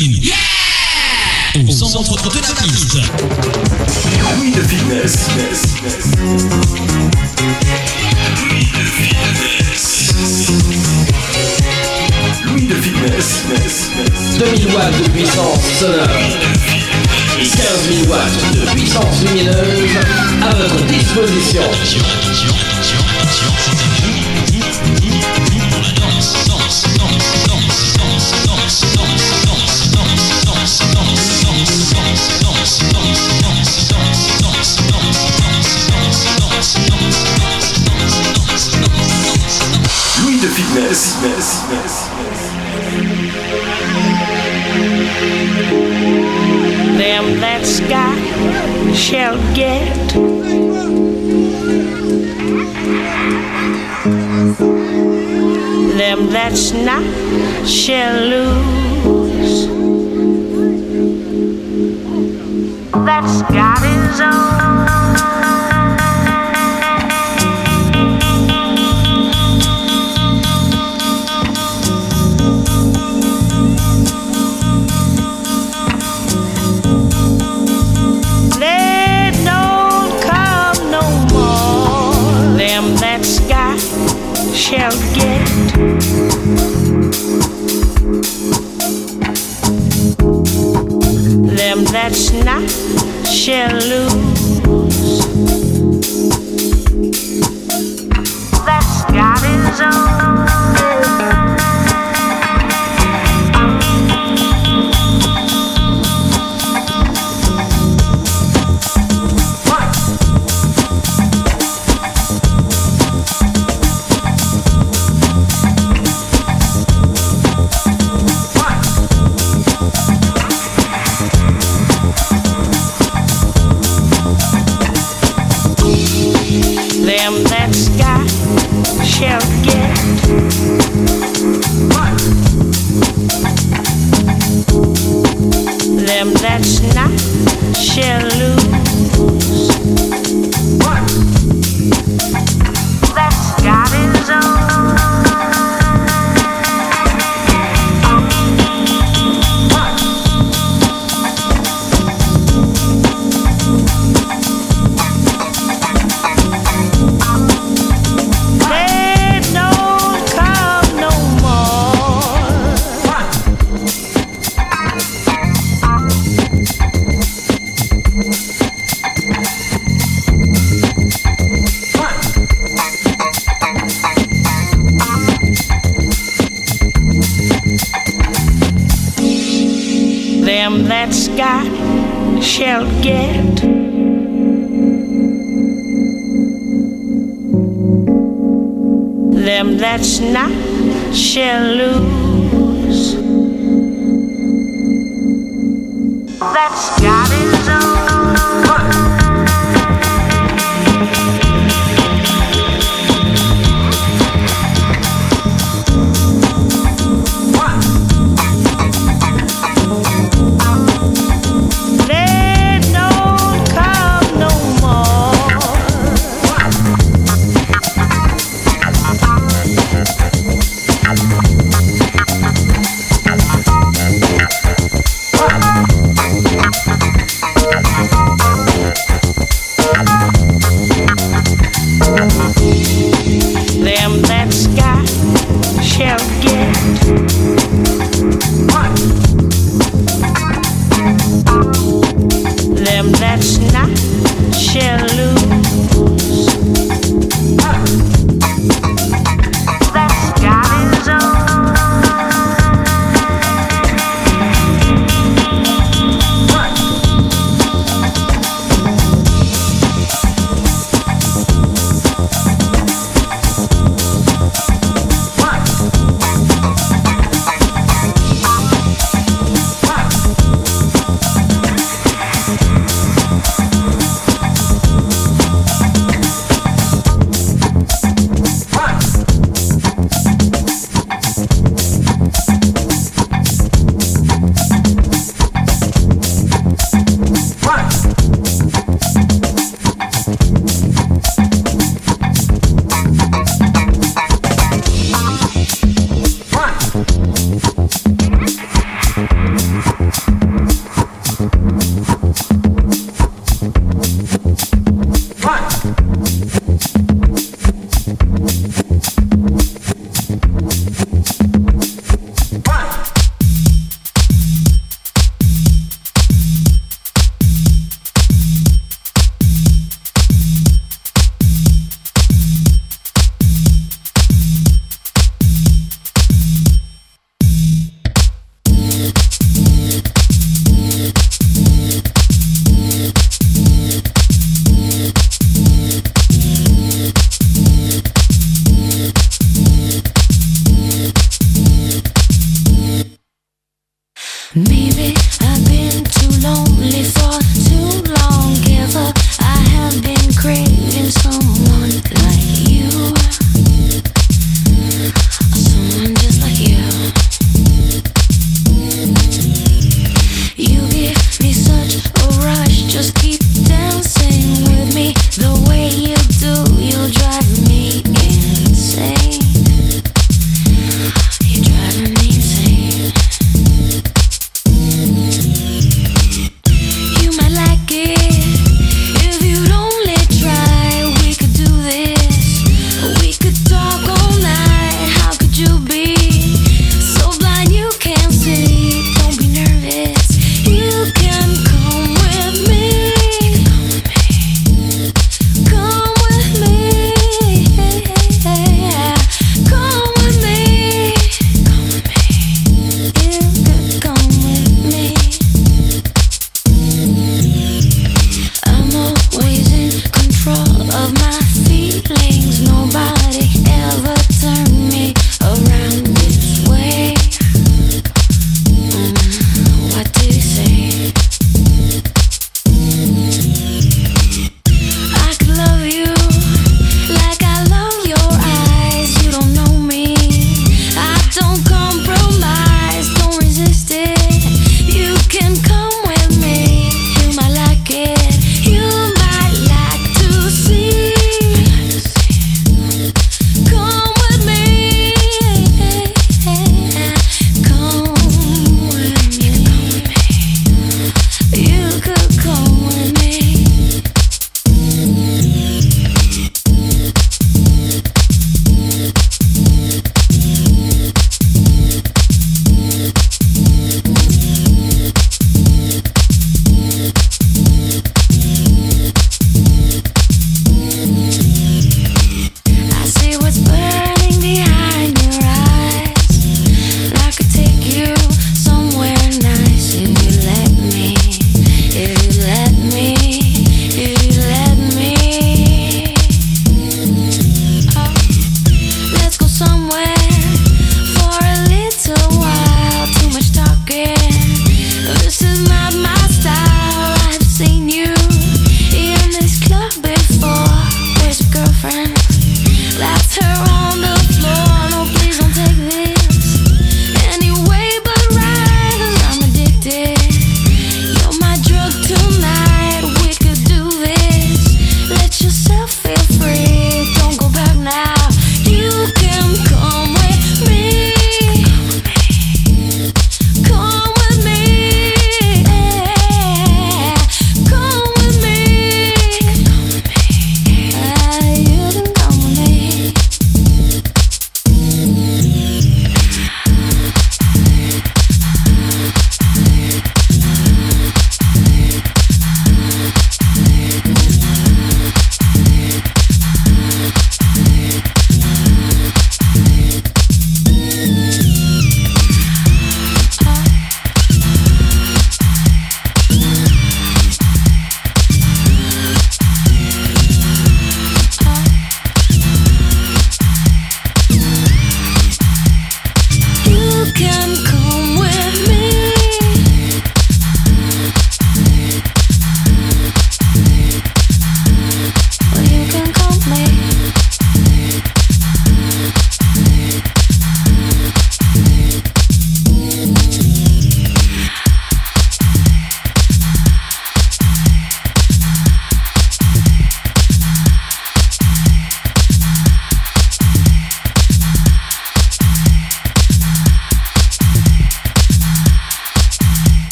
platine. Yeah! Au centre de la piste. Louis de Fitness. Louis de Fitness. 2000 watts de puissance sonore et 15 000 watts de puissance lumineuse à votre disposition. Louis de Fitness. Them that's got shall get. Them that's not shall lose. That's got his own. Shall get. Them that's not shall lose. That's got his own. Them that's got shall get. Them that's not shall lose. That's got his own. Them that's got shall get. Them that's not shall lose. That's got his own.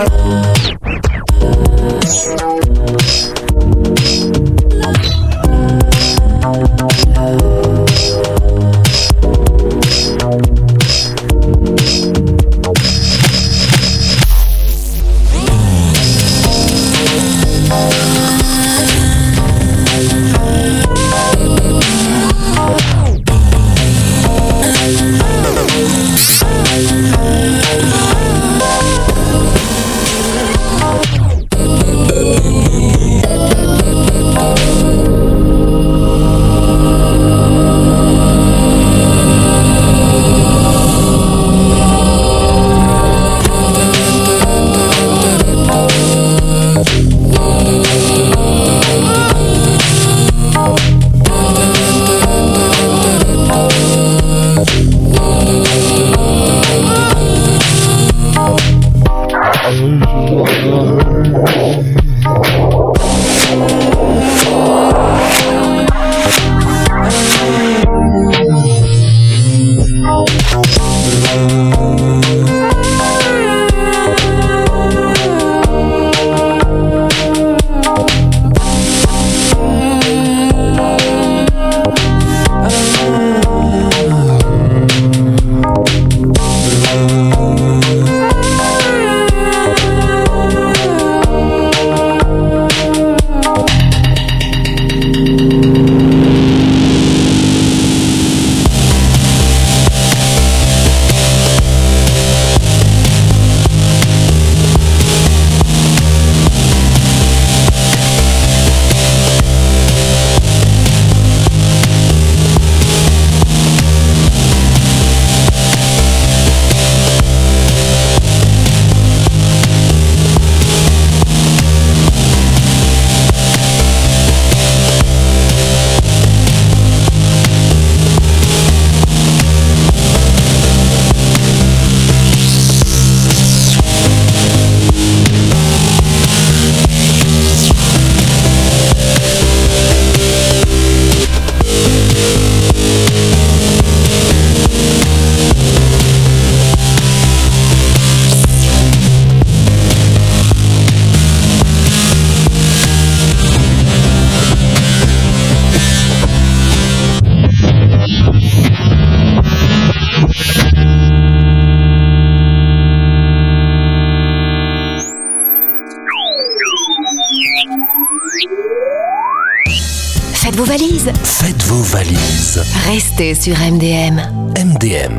Faites vos valises. Faites vos valises. Restez sur MDM. MDM.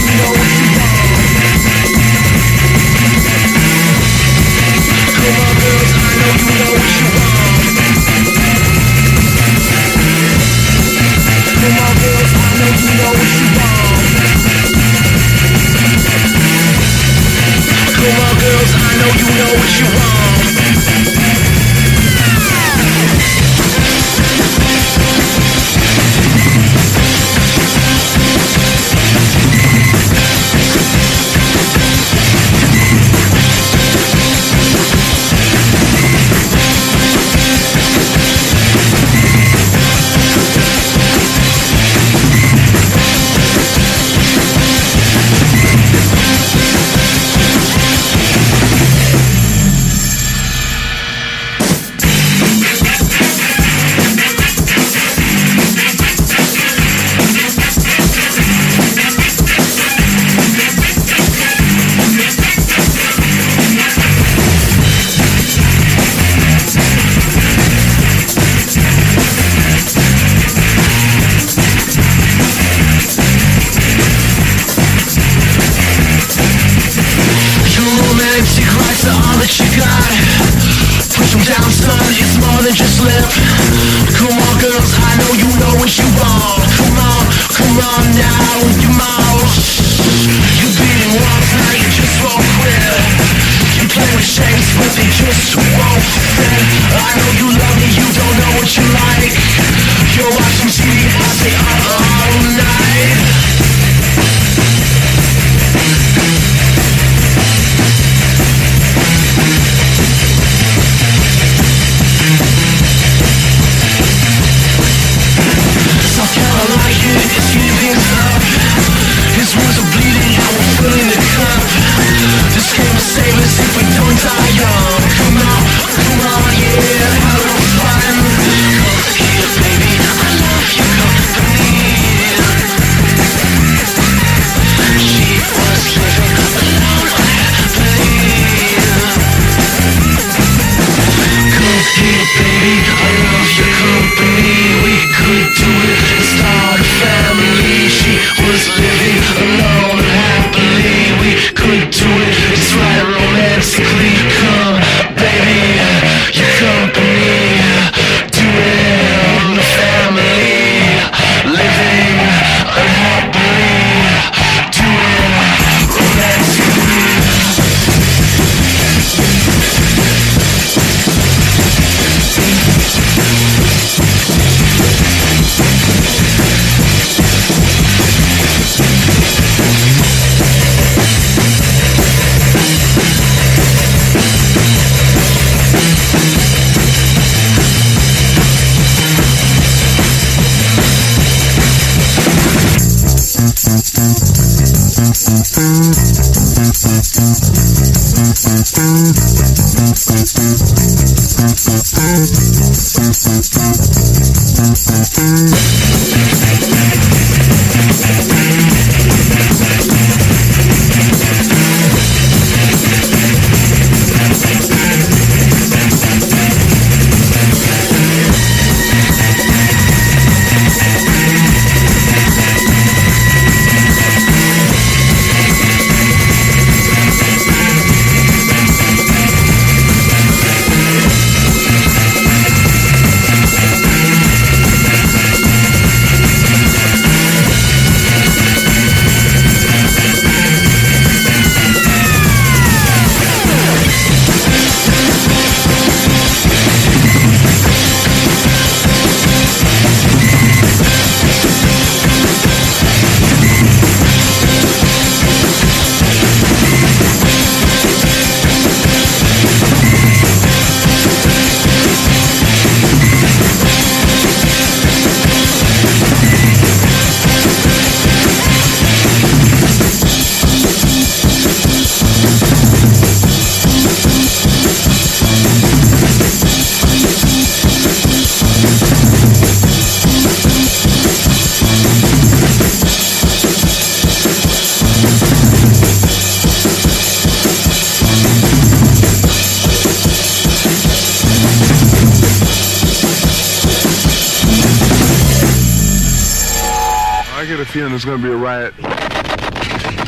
Feeling there's gonna be a riot.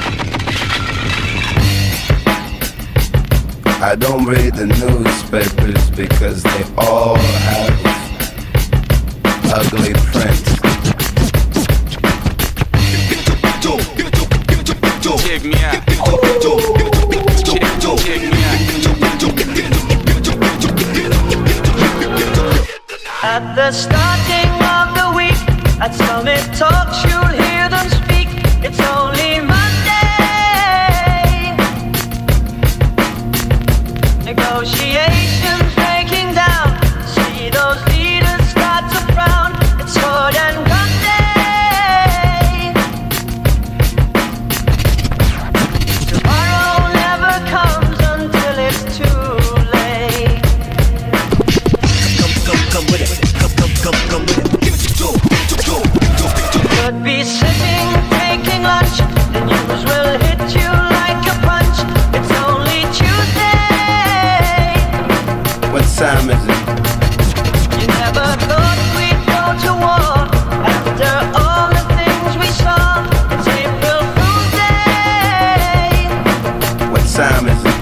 I don't read the newspapers because they all have ugly print. Check me out. Check me out. At the starting of the week, at Summit Talks, you'll hear them speak. It's only Monday. Negotiations breaking down. See those leaders start to frown. It's sword and gun day. Tomorrow never comes until it's too late. Come with it. Come with it. Could be sitting, taking lunch. The news will hit you like a punch. It's only Tuesday. What time is it? You never thought we'd go to war after all the things we saw. It's April Fool's Day. What time is it?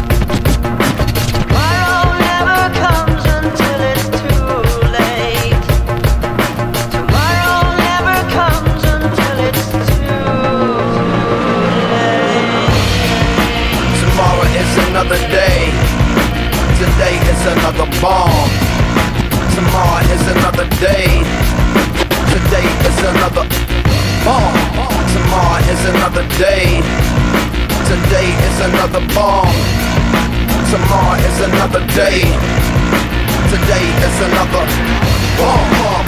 Tomorrow never comes until it's too late. Tomorrow never comes until it's too late. Tomorrow is another day. Today is another bomb. Tomorrow is another day. Today is another bomb. Tomorrow is another day. Today is another bomb. Tomorrow is another day. Today is another bomb.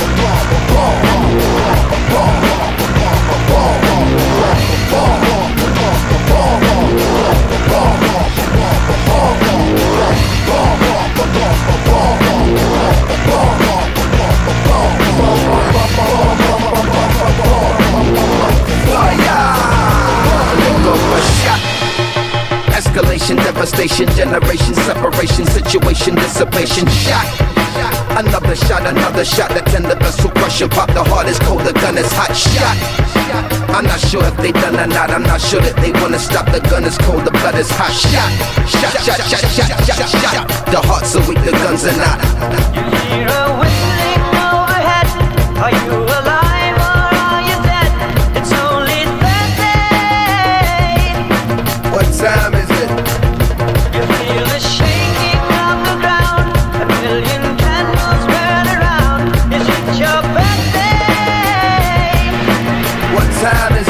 Escalation, devastation, generation, separation, situation, dissipation, shot. Another shot, the tender vessel crushing, pop the heart is cold, the gun is hot, shot. I'm not sure if they done or not, I'm not sure that they wanna stop, the gun is cold, the blood is hot, shot. The hearts are weak, the guns are not. You hear a whistling overhead. Are you alive or are you dead? It's only Thursday. What time is it? You feel the shaking of the ground. A million candles burn around. Is it your birthday? What time is it?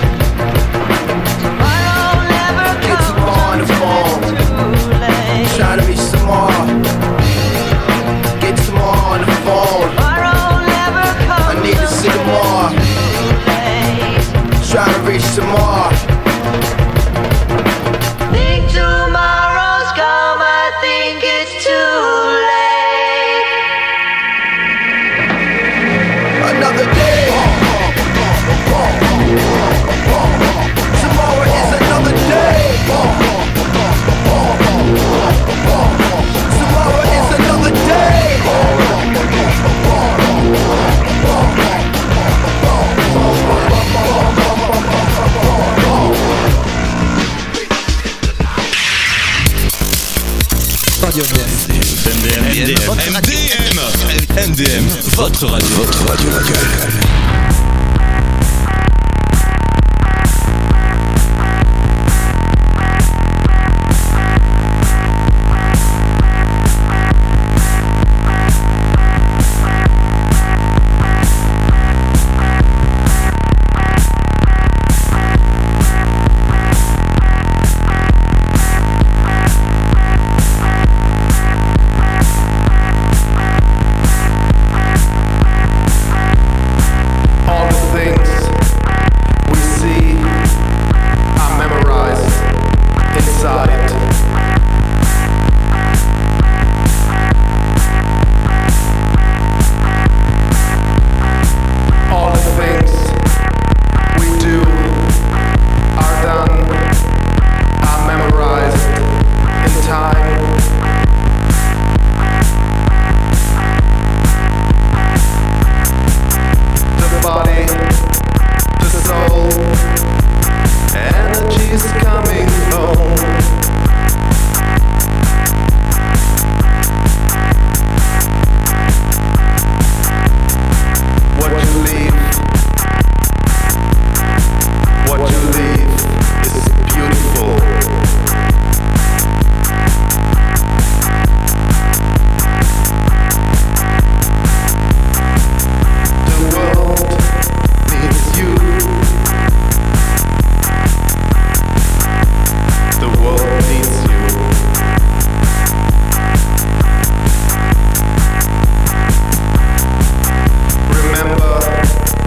Tomorrow never Get comes tomorrow on the phone. until it's too late. Trying to reach tomorrow. Get tomorrow on the phone. Tomorrow never comes I need to see tomorrow. until it's too late. Trying to reach tomorrow. Think tomorrow's come, I think it's too late. Another day. Tomorrow is another day. Tomorrow is another day. Radio MDM, votre radio. Votre radio locale. Remember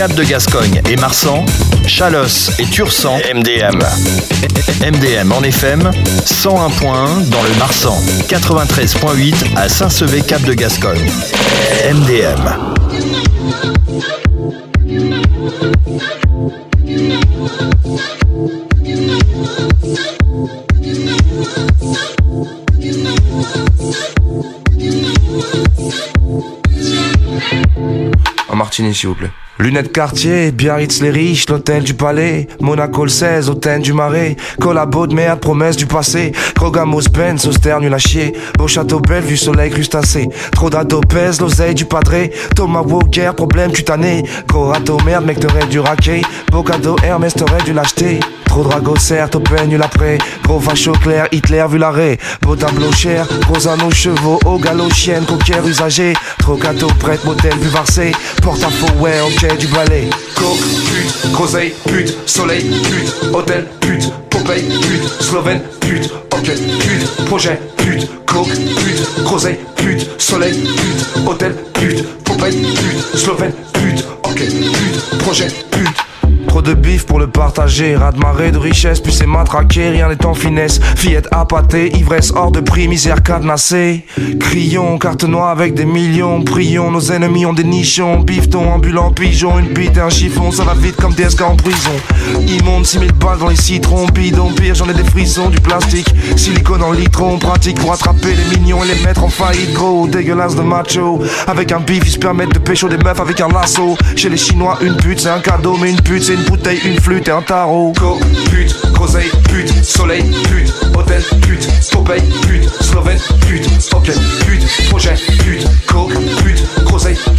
Cap de Gascogne et Marsan, Chalosse et Tursan, MDM. MDM en FM, 101.1 dans le Marsan, 93.8 à Saint-Sevé Cap de Gascogne. MDM. Un martini s'il vous plaît. Lunettes Cartier, Biarritz les riches, l'hôtel du Palais, Monaco le 16, hôtel du Marais, collabo de merde, promesse du passé, Krogamos Benz, austère nul à chier, beau château Bellevue, soleil crustacé, trop d'ado pèse, l'oseille du padré, Thomas Walker, problème cutané, gros râteau merde, mec t'aurais dû raquer, beau cadeau Hermès t'aurais dû l'acheter, trop de ragots certes, au peine nul après, gros facho clair, Hitler vu l'arrêt, beau tableau cher, gros anneaux chevaux, au galop chienne, coquère usagé, trop gâteau prête, modèle buvarsé, porte-à-faux, ouais, ok, du balai. Coke, pute, groseille, pute, soleil, pute, hôtel, pute, Popeye, pute, slovène, pute, ok, pute, projet, pute, coke, pute, groseille, pute, soleil, pute, hôtel, pute, Popeye, pute, slovène, pute, ok, pute, projet, pute. Trop de bif pour le partager, raz de marée de richesse, puis c'est matraqué, rien n'est en finesse. Fillette appâtée, ivresse hors de prix, misère cadenassée. Crions, carte noire avec des millions, prions, nos ennemis ont des nichons. Bifton, ambulant, pigeon, une bite et un chiffon, ça va vite comme DSK en prison. Immonde, 6000 balles dans les citrons, bidon, pire, j'en ai des frissons, du plastique, silicone en litron, pratique pour attraper les mignons et les mettre en faillite, gros, dégueulasse de macho. Avec un bif, ils se permettent de pécho des meufs avec un lasso. Chez les Chinois, une pute, c'est un cadeau, mais une pute, c'est une bouteille, une flûte et un tarot. Coke, pute, groseille, pute, soleil, pute, hôtel, pute, Popeye, pute, slovène, pute, ok, pute, projet, pute, coke, pute, groseille,